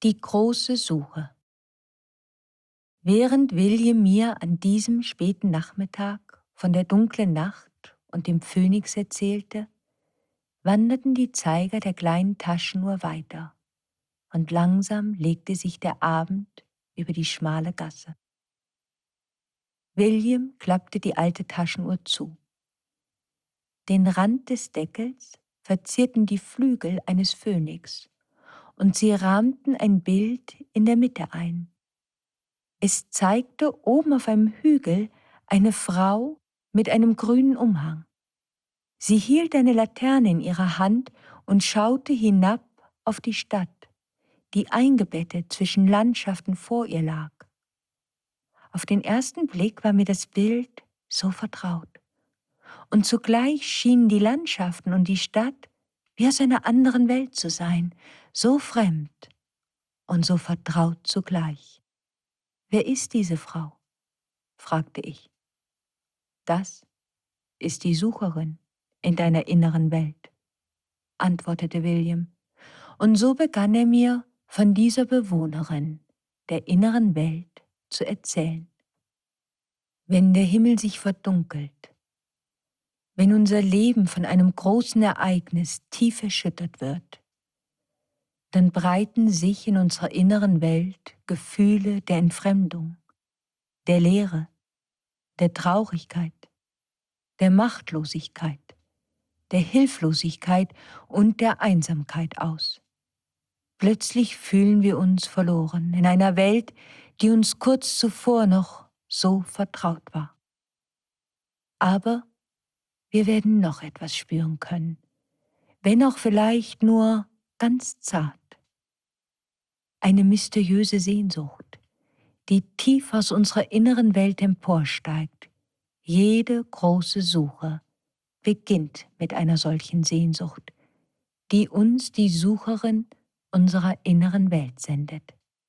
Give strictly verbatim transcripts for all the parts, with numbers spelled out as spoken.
Die große Suche. Während William mir an diesem späten Nachmittag von der dunklen Nacht und dem Phönix erzählte, wanderten die Zeiger der kleinen Taschenuhr weiter, und langsam legte sich der Abend über die schmale Gasse. William klappte die alte Taschenuhr zu. Den Rand des Deckels verzierten die Flügel eines Phönix, und sie rahmten ein Bild in der Mitte ein. Es zeigte oben auf einem Hügel eine Frau mit einem grünen Umhang. Sie hielt eine Laterne in ihrer Hand und schaute hinab auf die Stadt, die eingebettet zwischen Landschaften vor ihr lag. Auf den ersten Blick war mir das Bild so vertraut. Und zugleich schienen die Landschaften und die Stadt wie aus einer anderen Welt zu sein, so fremd und so vertraut zugleich. »Wer ist diese Frau?« fragte ich. »Das ist die Sucherin in deiner inneren Welt«, antwortete William, und so begann er mir von dieser Bewohnerin der inneren Welt zu erzählen. Wenn der Himmel sich verdunkelt, wenn unser Leben von einem großen Ereignis tief erschüttert wird, dann breiten sich in unserer inneren Welt Gefühle der Entfremdung, der Leere, der Traurigkeit, der Machtlosigkeit, der Hilflosigkeit und der Einsamkeit aus. Plötzlich fühlen wir uns verloren in einer Welt, die uns kurz zuvor noch so vertraut war. Aber wir werden noch etwas spüren können, wenn auch vielleicht nur ganz zart. Eine mysteriöse Sehnsucht, die tief aus unserer inneren Welt emporsteigt. Jede große Suche beginnt mit einer solchen Sehnsucht, die uns die Sucherin unserer inneren Welt sendet.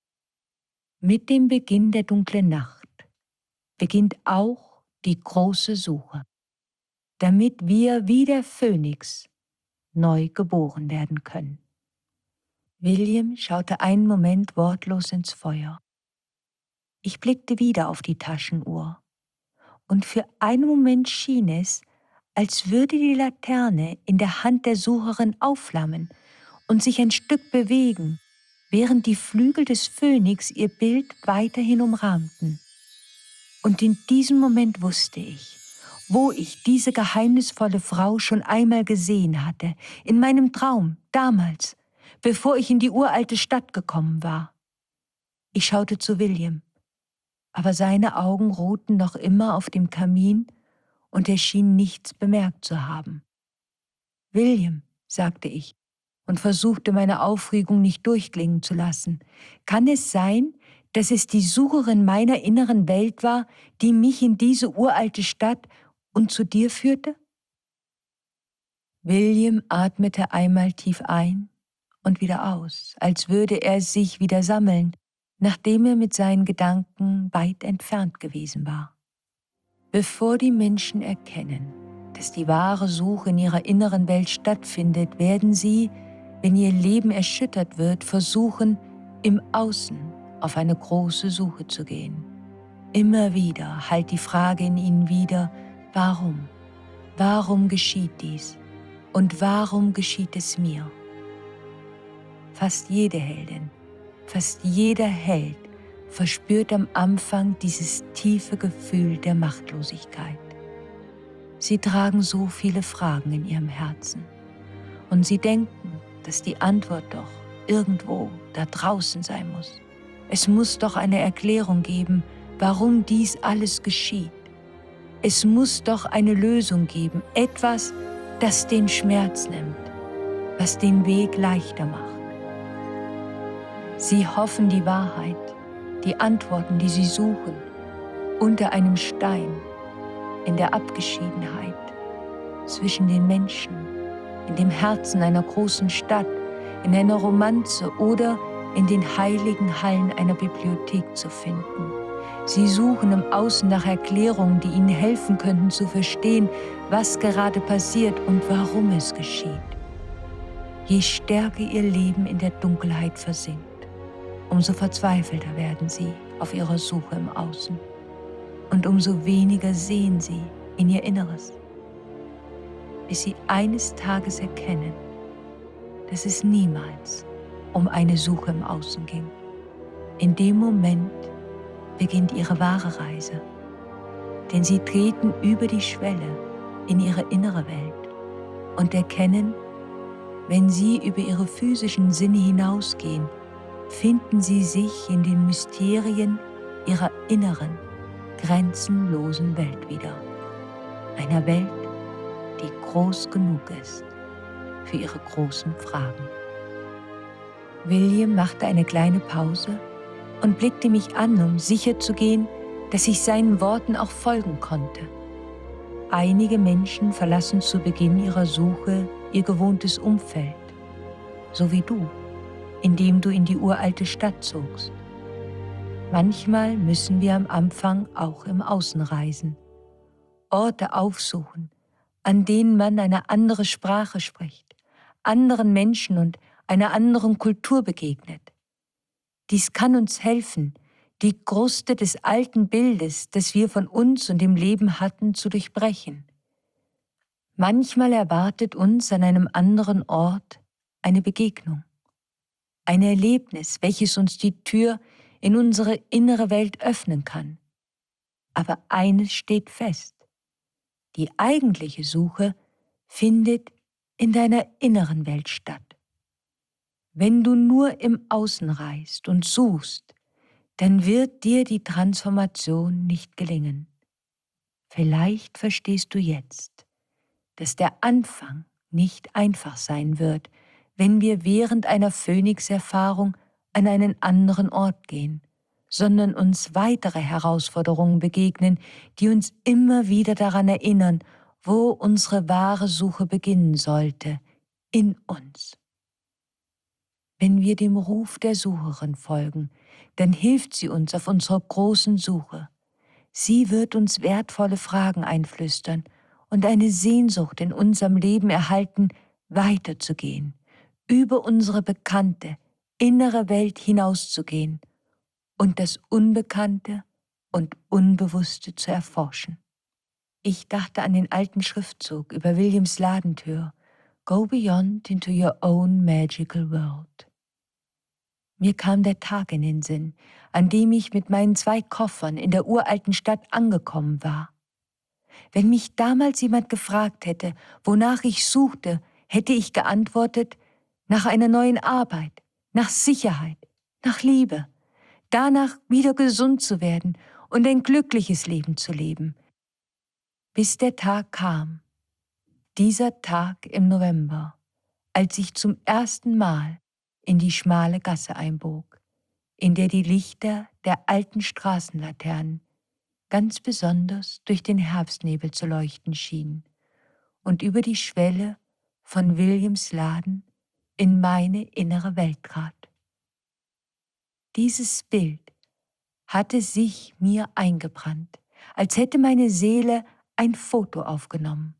Mit dem Beginn der dunklen Nacht beginnt auch die große Suche, damit wir wie der Phönix neu geboren werden können. William schaute einen Moment wortlos ins Feuer. Ich blickte wieder auf die Taschenuhr, und für einen Moment schien es, als würde die Laterne in der Hand der Sucherin aufflammen und sich ein Stück bewegen, während die Flügel des Phönix ihr Bild weiterhin umrahmten. Und in diesem Moment wusste ich, wo ich diese geheimnisvolle Frau schon einmal gesehen hatte, in meinem Traum, damals, bevor ich in die uralte Stadt gekommen war. Ich schaute zu William, aber seine Augen ruhten noch immer auf dem Kamin und er schien nichts bemerkt zu haben. »William«, sagte ich und versuchte meine Aufregung nicht durchklingen zu lassen, »kann es sein, dass es die Sucherin meiner inneren Welt war, die mich in diese uralte Stadt und zu dir führte?« William atmete einmal tief ein und wieder aus, als würde er sich wieder sammeln, nachdem er mit seinen Gedanken weit entfernt gewesen war. Bevor die Menschen erkennen, dass die wahre Suche in ihrer inneren Welt stattfindet, werden sie, wenn ihr Leben erschüttert wird, versuchen, im Außen auf eine große Suche zu gehen. Immer wieder hallt die Frage in ihnen wieder, warum? Warum geschieht dies? Und warum geschieht es mir? Fast jede Heldin, fast jeder Held verspürt am Anfang dieses tiefe Gefühl der Machtlosigkeit. Sie tragen so viele Fragen in ihrem Herzen und sie denken, dass die Antwort doch irgendwo da draußen sein muss. Es muss doch eine Erklärung geben, warum dies alles geschieht. Es muss doch eine Lösung geben, etwas, das den Schmerz nimmt, was den Weg leichter macht. Sie hoffen die Wahrheit, die Antworten, die sie suchen, unter einem Stein, in der Abgeschiedenheit, zwischen den Menschen, in dem Herzen einer großen Stadt, in einer Romanze oder in den heiligen Hallen einer Bibliothek zu finden. Sie suchen im Außen nach Erklärungen, die ihnen helfen könnten zu verstehen, was gerade passiert und warum es geschieht. Je stärker ihr Leben in der Dunkelheit versinkt, umso verzweifelter werden sie auf ihrer Suche im Außen und umso weniger sehen sie in ihr Inneres, bis sie eines Tages erkennen, dass es niemals um eine Suche im Außen ging. In dem Moment beginnt ihre wahre Reise, denn sie treten über die Schwelle in ihre innere Welt und erkennen, wenn sie über ihre physischen Sinne hinausgehen, finden sie sich in den Mysterien ihrer inneren, grenzenlosen Welt wieder. Einer Welt, die groß genug ist für ihre großen Fragen. William machte eine kleine Pause und blickte mich an, um sicherzugehen, dass ich seinen Worten auch folgen konnte. Einige Menschen verlassen zu Beginn ihrer Suche ihr gewohntes Umfeld, so wie du, indem du in die uralte Stadt zogst. Manchmal müssen wir am Anfang auch im Außen reisen, Orte aufsuchen, an denen man eine andere Sprache spricht, anderen Menschen und einer anderen Kultur begegnet. Dies kann uns helfen, die Kruste des alten Bildes, das wir von uns und dem Leben hatten, zu durchbrechen. Manchmal erwartet uns an einem anderen Ort eine Begegnung, ein Erlebnis, welches uns die Tür in unsere innere Welt öffnen kann. Aber eines steht fest: Die eigentliche Suche findet in deiner inneren Welt statt. Wenn du nur im Außen reist und suchst, dann wird dir die Transformation nicht gelingen. Vielleicht verstehst du jetzt, dass der Anfang nicht einfach sein wird, wenn wir während einer Phönix-Erfahrung an einen anderen Ort gehen, sondern uns weitere Herausforderungen begegnen, die uns immer wieder daran erinnern, wo unsere wahre Suche beginnen sollte, in uns. Wenn wir dem Ruf der Sucherin folgen, dann hilft sie uns auf unserer großen Suche. Sie wird uns wertvolle Fragen einflüstern und eine Sehnsucht in unserem Leben erhalten, weiterzugehen, über unsere bekannte, innere Welt hinauszugehen und das Unbekannte und Unbewusste zu erforschen. Ich dachte an den alten Schriftzug über Williams Ladentür: Go beyond into your own magical world. Mir kam der Tag in den Sinn, an dem ich mit meinen zwei Koffern in der uralten Stadt angekommen war. Wenn mich damals jemand gefragt hätte, wonach ich suchte, hätte ich geantwortet: nach einer neuen Arbeit, nach Sicherheit, nach Liebe, danach wieder gesund zu werden und ein glückliches Leben zu leben. Bis der Tag kam, dieser Tag im November, als ich zum ersten Mal in die schmale Gasse einbog, in der die Lichter der alten Straßenlaternen ganz besonders durch den Herbstnebel zu leuchten schienen und über die Schwelle von Williams Laden in meine innere Welt trat. Dieses Bild hatte sich mir eingebrannt, als hätte meine Seele ein Foto aufgenommen.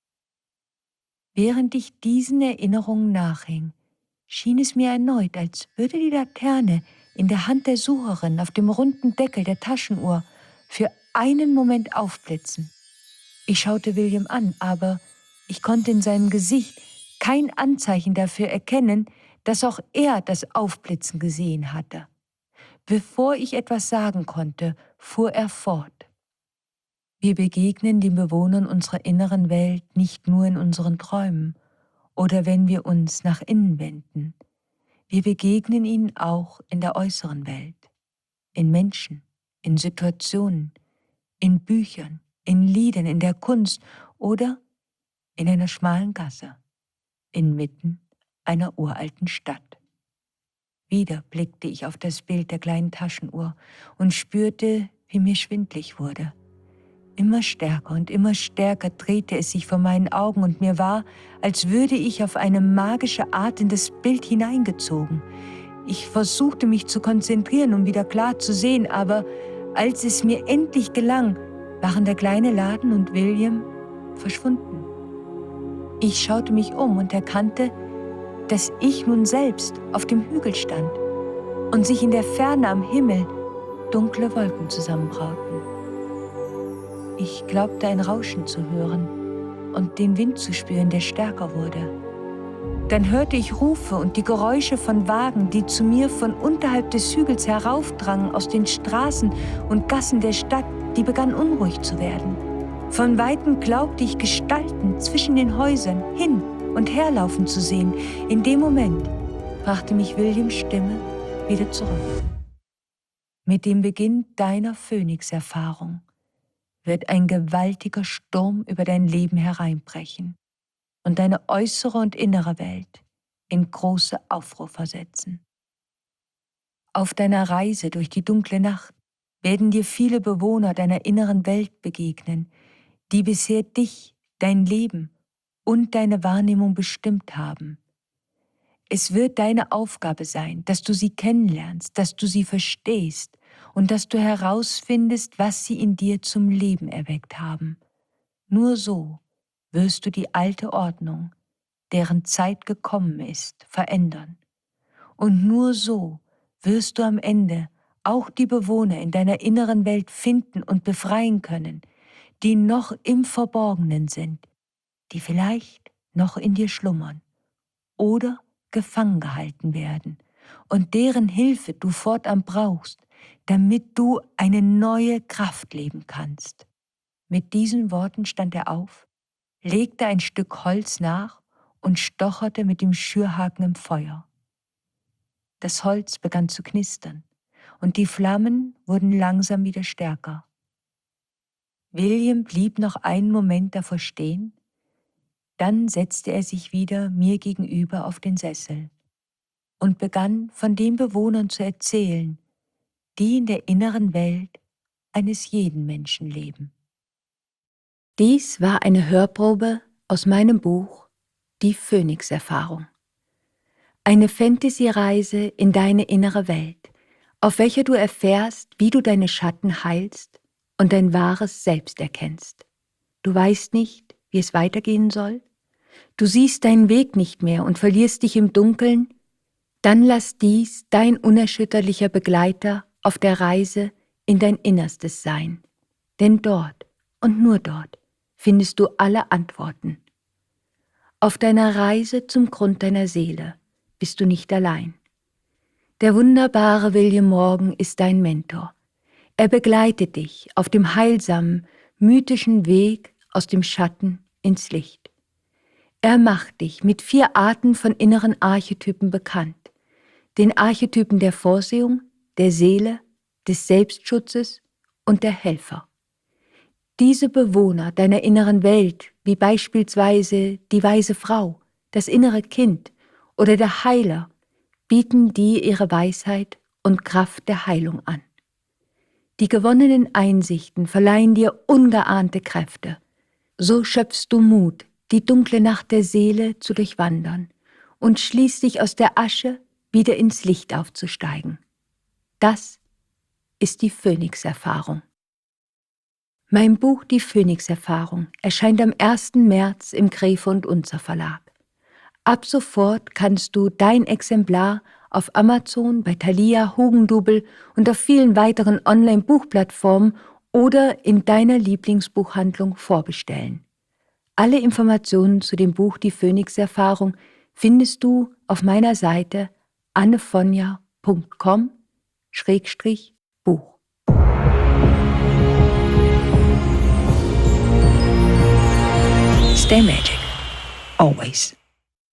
Während ich diesen Erinnerungen nachhing, schien es mir erneut, als würde die Laterne in der Hand der Sucherin auf dem runden Deckel der Taschenuhr für einen Moment aufblitzen. Ich schaute William an, aber ich konnte in seinem Gesicht kein Anzeichen dafür erkennen, dass auch er das Aufblitzen gesehen hatte. Bevor ich etwas sagen konnte, fuhr er fort: Wir begegnen den Bewohnern unserer inneren Welt nicht nur in unseren Träumen oder wenn wir uns nach innen wenden. Wir begegnen ihnen auch in der äußeren Welt, in Menschen, in Situationen, in Büchern, in Liedern, in der Kunst oder in einer schmalen Gasse, inmitten einer uralten Stadt. Wieder blickte ich auf das Bild der kleinen Taschenuhr und spürte, wie mir schwindlig wurde. Immer stärker und immer stärker drehte es sich vor meinen Augen und mir war, als würde ich auf eine magische Art in das Bild hineingezogen. Ich versuchte mich zu konzentrieren, um wieder klar zu sehen, aber als es mir endlich gelang, waren der kleine Laden und William verschwunden. Ich schaute mich um und erkannte, dass ich nun selbst auf dem Hügel stand. und sich in der Ferne am Himmel dunkle Wolken zusammenbrauten. Ich glaubte ein Rauschen zu hören und den Wind zu spüren, der stärker wurde. Dann hörte ich Rufe und die Geräusche von Wagen, die zu mir von unterhalb des Hügels heraufdrangen aus den Straßen und Gassen der Stadt, die begann unruhig zu werden. Von Weitem glaubte ich Gestalten zwischen den Häusern hin und herlaufen zu sehen. In dem Moment brachte mich Williams Stimme wieder zurück. Mit dem Beginn deiner Phönix-Erfahrung wird ein gewaltiger Sturm über dein Leben hereinbrechen und deine äußere und innere Welt in große Aufruhr versetzen. Auf deiner Reise durch die dunkle Nacht werden dir viele Bewohner deiner inneren Welt begegnen, die bisher dich, dein Leben und deine Wahrnehmung bestimmt haben. Es wird deine Aufgabe sein, dass du sie kennenlernst, dass du sie verstehst und dass du herausfindest, was sie in dir zum Leben erweckt haben. Nur so wirst du die alte Ordnung, deren Zeit gekommen ist, verändern. Und nur so wirst du am Ende auch die Bewohner in deiner inneren Welt finden und befreien können, die noch im Verborgenen sind, die vielleicht noch in dir schlummern oder gefangen gehalten werden und deren Hilfe du fortan brauchst, damit du eine neue Kraft leben kannst. Mit diesen Worten stand er auf, legte ein Stück Holz nach und stocherte mit dem Schürhaken im Feuer. Das Holz begann zu knistern und die Flammen wurden langsam wieder stärker. William blieb noch einen Moment davor stehen, dann setzte er sich wieder mir gegenüber auf den Sessel und begann von den Bewohnern zu erzählen, die in der inneren Welt eines jeden Menschen leben. Dies war eine Hörprobe aus meinem Buch Die Phönix-Erfahrung. Eine Fantasy-Reise in deine innere Welt, auf welcher du erfährst, wie du deine Schatten heilst und dein wahres Selbst erkennst. Du weißt nicht, wie es weitergehen soll? Du siehst deinen Weg nicht mehr und verlierst dich im Dunkeln? Dann lass dies dein unerschütterlicher Begleiter auf der Reise in dein Innerstes sein. Denn dort und nur dort findest du alle Antworten. Auf deiner Reise zum Grund deiner Seele bist du nicht allein. Der wunderbare William Morgan ist dein Mentor. Er begleitet dich auf dem heilsamen, mythischen Weg aus dem Schatten ins Licht. Er macht dich mit vier Arten von inneren Archetypen bekannt. Den Archetypen der Vorsehung, der Seele, des Selbstschutzes und der Helfer. Diese Bewohner deiner inneren Welt, wie beispielsweise die weise Frau, das innere Kind oder der Heiler, bieten dir ihre Weisheit und Kraft der Heilung an. Die gewonnenen Einsichten verleihen dir ungeahnte Kräfte. So schöpfst du Mut, die dunkle Nacht der Seele zu durchwandern und schließt dich aus der Asche wieder ins Licht aufzusteigen. Das ist die Phönix-Erfahrung. Mein Buch Die Phönix-Erfahrung erscheint am ersten März im Graefe und Unzer Verlag. Ab sofort kannst du dein Exemplar auf Amazon, bei Thalia, Hugendubel und auf vielen weiteren Online-Buchplattformen oder in deiner Lieblingsbuchhandlung vorbestellen. Alle Informationen zu dem Buch Die Phönix-Erfahrung findest du auf meiner Seite annefonja punkt com Schrägstrich Buch. Stay magic. Always.